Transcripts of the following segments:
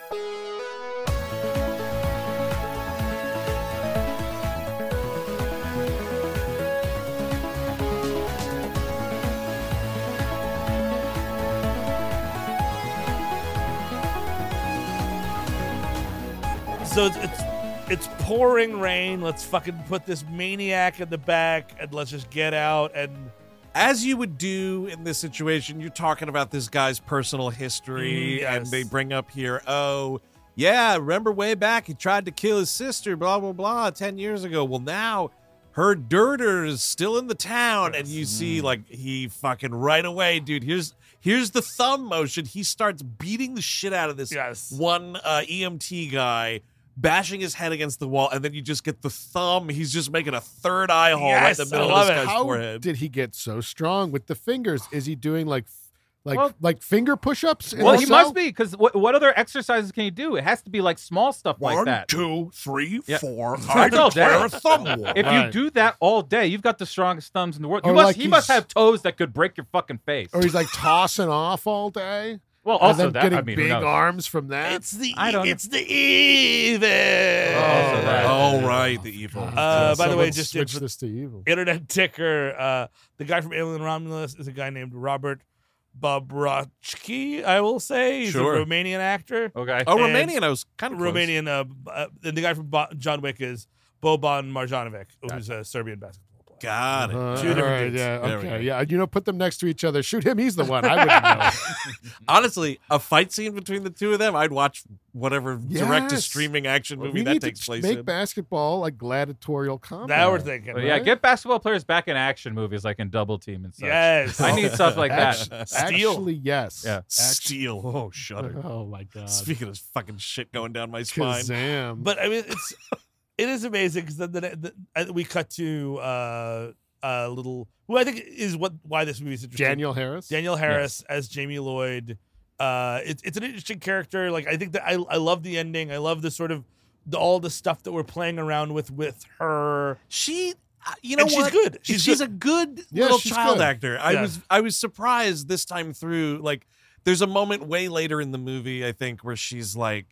So it's pouring rain. Let's fucking put this maniac in the back and let's just get out. And as you would do in this situation, you're talking about this guy's personal history, yes. and they bring up here, oh, yeah, remember way back he tried to kill his sister, blah, blah, blah, 10 years ago. Well, now her dirter is still in the town, and you see, like, he fucking right away, dude, here's the thumb motion. He starts beating the shit out of this one EMT guy, bashing his head against the wall, and then you just get the thumb. He's just making a third eye hole right in the middle of this guy's forehead. How did he get so strong with the fingers? Is he doing like finger push-ups? Well, he must be, because what other exercises can you do? It has to be like small stuff like that. 1, 2, 3, 4. I declare a thumb war. If you do that all day, you've got the strongest thumbs in the world. He must have toes that could break your fucking face. Or he's like tossing off all day. Well, also and then that, getting big arms from that. It's the evil. Oh, right, the evil. By the way, just switch this to evil. Internet ticker. The guy from Alien Romulus is a guy named Robert Bobrachki, I will say. He's a Romanian actor. Okay. Oh, Romanian. I was kind of Romanian. And the guy from John Wick is Boban Marjanovic, who's a Serbian basketball player. Got it. Two different dudes. Yeah, okay. Yeah, put them next to each other. Shoot him. He's the one. I wouldn't know. Honestly, a fight scene between the two of them, I'd watch whatever direct-to-streaming action movie that takes place in. Make basketball like gladiatorial combat. Now we're thinking. Right? Yeah, get basketball players back in action movies like in Double Team and such. Yes. I need stuff like that. Actually, yes. Yeah. Steel. Oh, shudder. Oh, my God. Speaking of fucking shit going down my spine. Kazam. But, I mean, it is amazing because then we cut to little, who I think is why this movie is interesting. Daniel Harris as Jamie Lloyd. It's an interesting character. Like, I think that I love the ending. I love the sort of all the stuff that we're playing around with her. She, you know, she's good. She's a good little child actor. I was surprised this time through. Like, there's a moment way later in the movie, I think, where she's like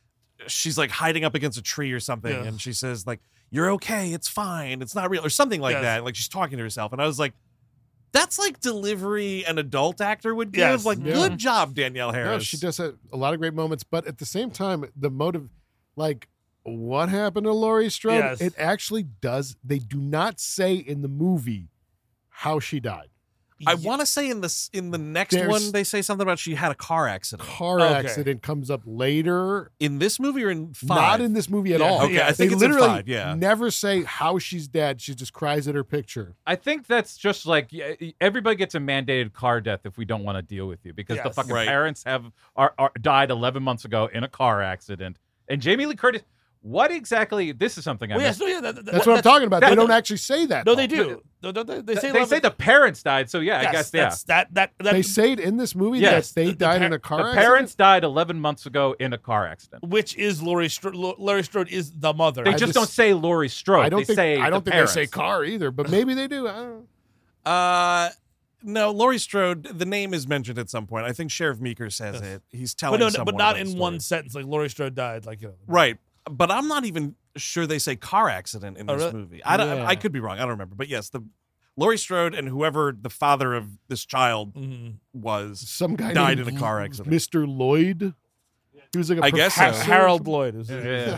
hiding up against a tree or something, and she says like, "You're okay, it's fine, it's not real," or something like that. Like, she's talking to herself, and I was like, that's like delivery an adult actor would give. Good job, Danielle Harris. No, she does a lot of great moments, but at the same time, the motive, like, what happened to Laurie Strode? It actually does. They do not say in the movie how she died. I want to say in the next one they say something about she had a car accident. Accident comes up later in this movie or in 5? Not in this movie at all. Okay, I think they it's literally in 5. Yeah, never say how she's dead. She just cries at her picture. I think that's just like everybody gets a mandated car death if we don't want to deal with you because the fucking parents are died 11 months ago in a car accident, and Jamie Lee Curtis. What exactly? This is something I missed. That's what I'm talking about. They don't actually say that. No, they do. They say the parents died. So yeah, yes, I guess that they say it in this movie that they died in a car accident. The parents died 11 months ago in a car accident. Which is Laurie Strode. Laurie Strode is the mother. They just don't say Laurie Strode. I don't think they say car either, but maybe they do. I don't know. No, Laurie Strode, the name is mentioned at some point. I think Sheriff Meeker says it. He's telling someone but not in story. one sentence. Like, Laurie Strode died. Like, right. But I'm not even sure they say car accident in this movie. I could be wrong. I don't remember. But yes, the Laurie Strode and whoever the father of this child was, some guy died in a car accident. Mr. Lloyd. He was like a guess Harold Lloyd. He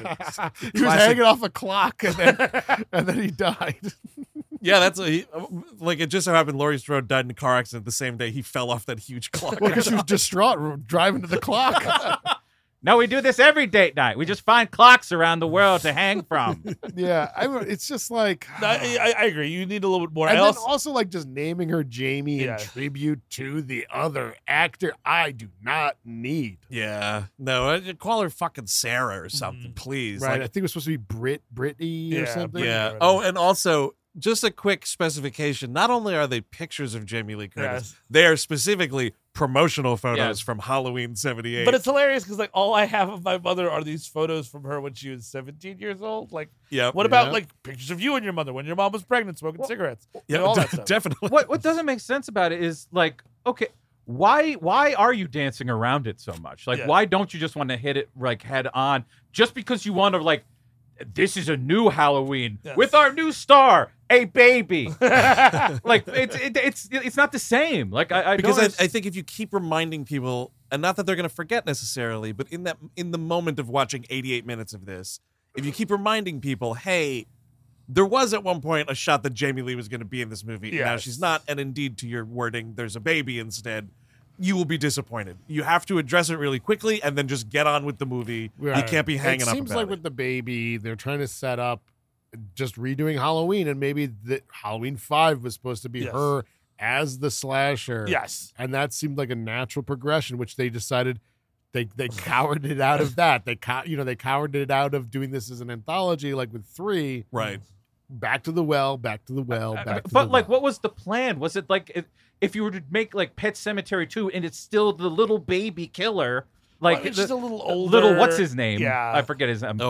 was hanging off a clock and then he died. Yeah, that's like it just so happened. Laurie Strode died in a car accident the same day he fell off that huge clock. Well, because she was distraught driving to the clock. No, we do this every date night. We just find clocks around the world to hang from. Yeah, it's just like I agree. You need a little bit more. And then also like just naming her Jamie in tribute to the other actor. I do not need. Yeah, no, call her fucking Sarah or something, please. Right, like, I think it was supposed to be Brittany or something. Yeah. Oh, and also, just a quick specification. Not only are they pictures of Jamie Lee Curtis, they are specifically promotional photos from Halloween 78. But it's hilarious because like all I have of my mother are these photos from her when she was 17 years old. Like, what about like pictures of you and your mother when your mom was pregnant smoking cigarettes? Yeah, all that stuff. Definitely. What doesn't make sense about it is like, okay, why are you dancing around it so much? Like, why don't you just want to hit it like head on? Just because you want to like, this is a new Halloween with our new star, a baby. Like it's not the same. Like I think if you keep reminding people, and not that they're going to forget necessarily, but in the moment of watching 88 minutes of this, if you keep reminding people, hey, there was at one point a shot that Jamie Lee was going to be in this movie. Now she's not, and indeed, to your wording, there's a baby instead. You will be disappointed. You have to address it really quickly and then just get on with the movie. Right. You can't be hanging up about it. It seems like with the baby, they're trying to set up just redoing Halloween, and maybe the Halloween 5 was supposed to be her as the slasher. Yes. And that seemed like a natural progression, which they decided they cowered it out of that. They cowered it out of doing this as an anthology, like with 3. Right. Back to the well, back to the well, But like, what was the plan? Was it like if you were to make like Pet Sematary 2 and it's still the little baby killer? Like it's just a little older. Little what's his name? Yeah, I forget his name.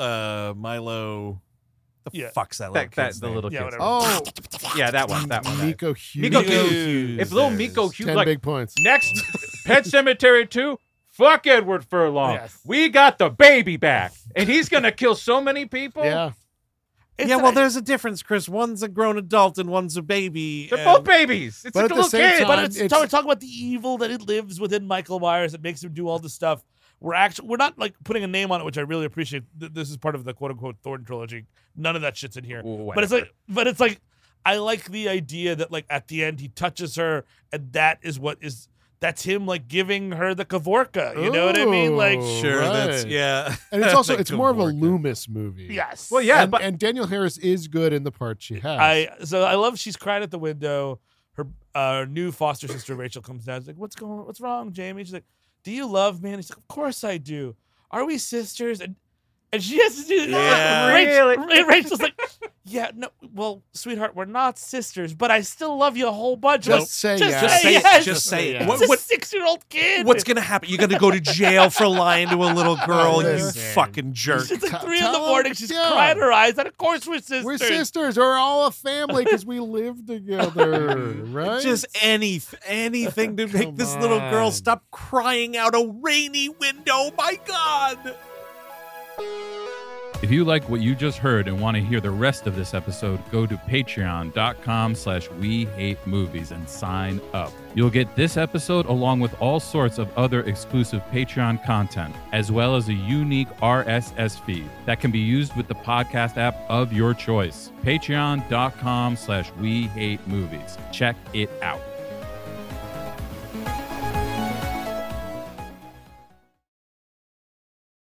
Milo. The fuck's that little kid's name? Little kid. Oh, yeah, that one. Miko Hughes. Miko Hughes. If little Miko Hughes, 10 like big points. Next, Pet Sematary 2. Fuck Edward Furlong. Yes. We got the baby back, and he's gonna kill so many people. Yeah. Well, there's a difference, Chris. One's a grown adult and one's a baby. They're both babies. It's like a little kid. But we're talking about the evil that it lives within Michael Myers that makes him do all this stuff. We're not like putting a name on it, which I really appreciate. This is part of the quote unquote Thornton trilogy. None of that shit's in here. But it's like I like the idea that like at the end he touches her, and that's him like giving her the Kavorka. You know what I mean? Like sure, right. And it's also it's more of a Loomis movie. Yes. Well, yeah, and Danielle Harris is good in the part she has. I love she's crying at the window. Her new foster sister Rachel comes down. She's like, "What's wrong, Jamie?" She's like, "Do you love me?" And he's like, "Of course I do. Are we sisters?" And she has to do that. Really? Rachel's like, yeah, no, well, sweetheart, we're not sisters, but I still love you a whole bunch. Just say yes. Just say it. It's a 6-year-old kid. What's going to happen? You're going to go to jail for lying to a little girl, you fucking jerk. It's like 3 a.m. She's crying her eyes out. Of course we're sisters. We're sisters. We're all a family because we live together, right? Just anything to make this little girl stop crying out a rainy window. My God. If you like what you just heard and want to hear the rest of this episode, go to patreon.com/WeHateMovies and sign up. You'll get this episode along with all sorts of other exclusive Patreon content, as well as a unique RSS feed that can be used with the podcast app of your choice. Patreon.com/WeHateMovies. Check it out.